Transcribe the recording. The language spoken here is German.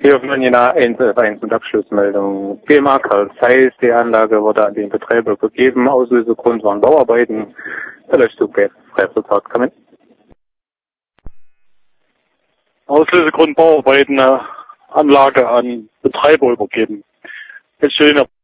Sie öffnen Ihre 1 und Abschlussmeldung. GMA Karl Zeiss, die Anlage wurde an den Betreiber übergeben. Auslösegrund waren Bauarbeiten. Der Löschzug wird Freifahrtag kommen. Auslösegrund Bauarbeiten, Anlage an Betreiber übergeben. Jetzt stehen